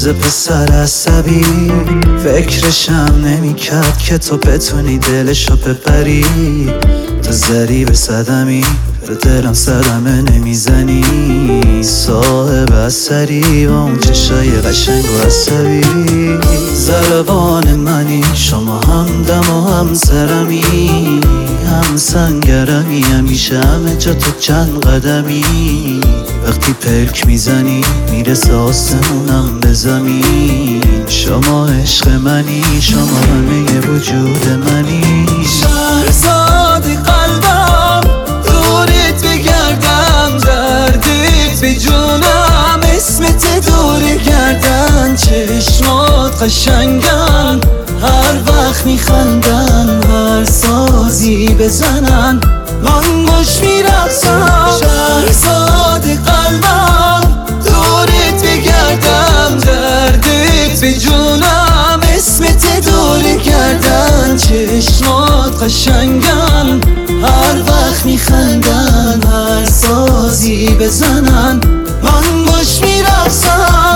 روز پسر عصبی فکرشم نمیکرد که تو بتونی دلشو ببری. تو زدی به صدمی به دلم صدمه نمیزنی. صاحب اثری با اون چشای قشنگ و عصبی. ضربان منی شما هم دم و هم سرمی، هم سنگرمی، همیشه همه جا تو چند قدمی. وقتی پلک میزنی میرسه آسمونم به زمین. شما عشق منی، شما همه وجود منی. شهرزاد قلبم دورت بگردم، دردت به جونم، اسمت دور گردن. چشمات قشنگن، هر وقت میخندن، هر سازی بزنن من باش میرقصم. شهرزاد قلبم دورت بگردم، دردت به جونم، اسمت دور گردن. چشمات قشنگن، هر وقت میخندن، هر سازی بزنن من باش میرقصم.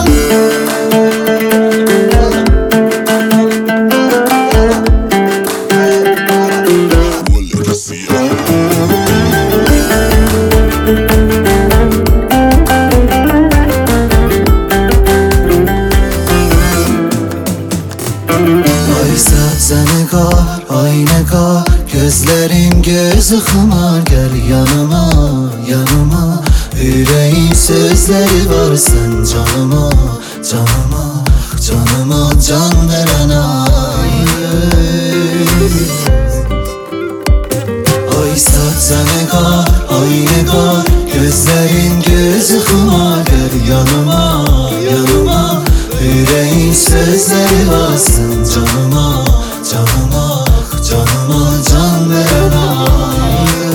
Zənəqar, aynəqar, gözlərin gözü xımar. Gəl yanıma, yanıma, ürəyin sözləri var sən canıma, canıma, canıma can verən ay. Ay sat zənəqar, aynəqar, gözlərin gözü xımar. Gəl yanıma, yanıma, ürəyin sözləri var sən canıma, canıma, canıma can verən ay.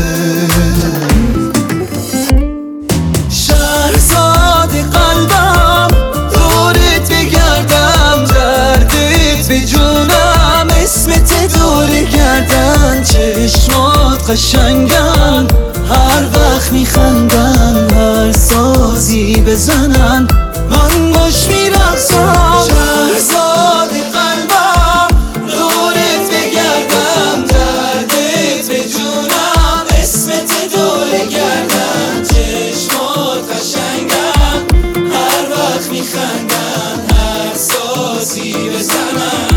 شهرزاد قلبم دورت بگردم، دردت به جونم، اسمت دور گردن. چشمات قشنگن، هر وقت میخندن، هر سازی بزنن من باش میرقصم. شهرزاد قلبم دورت بگردم، دردت به جونم، اسمت دور گردن. چشمات قشنگن، هر وقت میخندن، هر سازی بزنن